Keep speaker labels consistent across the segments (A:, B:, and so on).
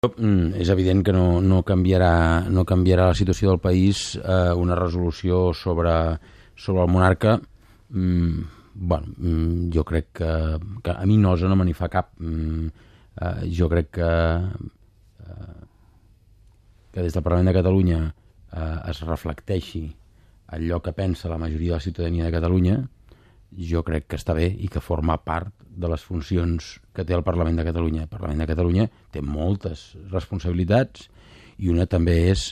A: És evident que no canviarà la situació del país una resolució sobre el monarca. Jo crec que a mi nosa no me n'hi fa cap. Jo crec que des del Parlament de Catalunya es reflecteixi allò que pensa la majoria de la ciutadania de Catalunya. Jo crec que està bé i que forma part de les funcions que té el Parlament de Catalunya. El Parlament de Catalunya té moltes responsabilitats i una també és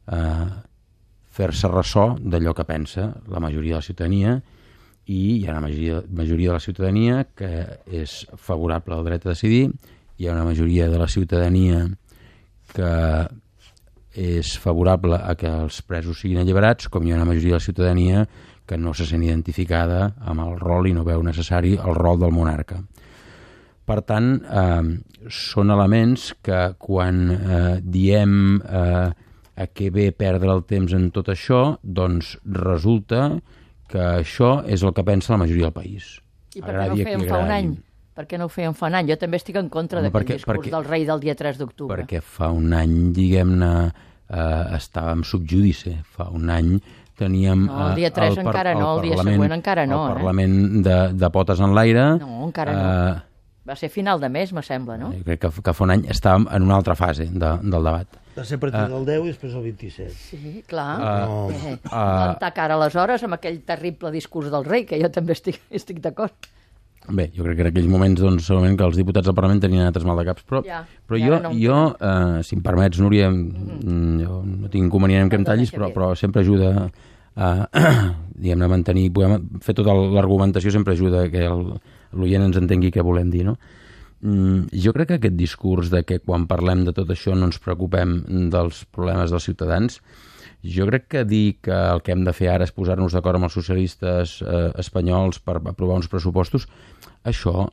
A: fer-se ressò d'allò que pensa la majoria de la ciutadania, i hi ha una majoria de la ciutadania que és favorable al dret a decidir, hi ha una majoria de la ciutadania que és favorable a que els presos siguin alliberats, com hi ha una majoria de la ciutadania que no se sent identificada amb el rol i no veu necessari el rol del monarca. Per tant, són elements que quan diem a què ve perdre el temps en tot això, doncs resulta que això és el que pensa la majoria del país.
B: I per què no ho feien fa un any? Per què no ho feien fa un any? Jo també estic en contra d'aquell discurs del rei del dia 3 d'octubre.
A: Perquè fa un any, diguem-ne, estàvem sub judice. Fa un any teníem...
B: No, el dia 3 encara no, el dia següent encara no.
A: El Parlament de potes en l'aire...
B: No, encara no. Va ser final de mes, me sembla, no?
A: Crec que fa un any estàvem en una altra fase del debat.
C: Va ser a partir del 10 i després el 27.
B: Sí, clar. Plantar cara aleshores amb aquell terrible discurs del rei, que jo també estic d'acord.
A: Bé, jo crec que en aquells moments, doncs, segurament que els diputats del Parlament tenien altres maldecaps, però jo, si em permets, Núria, jo no tinc inconvenient que em tallis, però sempre ajuda a diguem-ne, mantenir, podem fer tota l'argumentació, sempre ajuda que l'oient ens entengui què volem dir, no? Jo crec que aquest discurs de que quan parlem de tot això no ens preocupem dels problemes dels ciutadans, jo crec que dir que el que hem de fer ara és posar-nos d'acord amb els socialistes espanyols per aprovar uns pressupostos, això,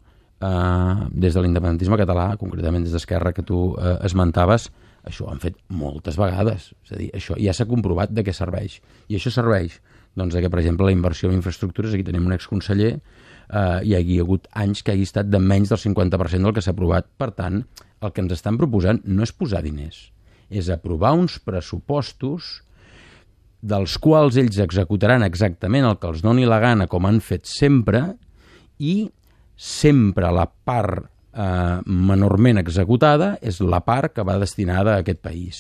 A: des de l'independentisme català, concretament des d'Esquerra que tu esmentaves, això ho han fet moltes vegades. És a dir, això ja s'ha comprovat de què serveix. I això serveix, doncs, que, per exemple, la inversió en infraestructures, aquí tenim un exconseller, hi hagi hagut anys que hagi estat de menys del 50% del que s'ha aprovat. Per tant, el que ens estan proposant no és posar diners, és aprovar uns pressupostos dels quals ells executaran exactament el que els doni la gana, com han fet sempre, i sempre la part menorment executada és la part que va destinada a aquest país.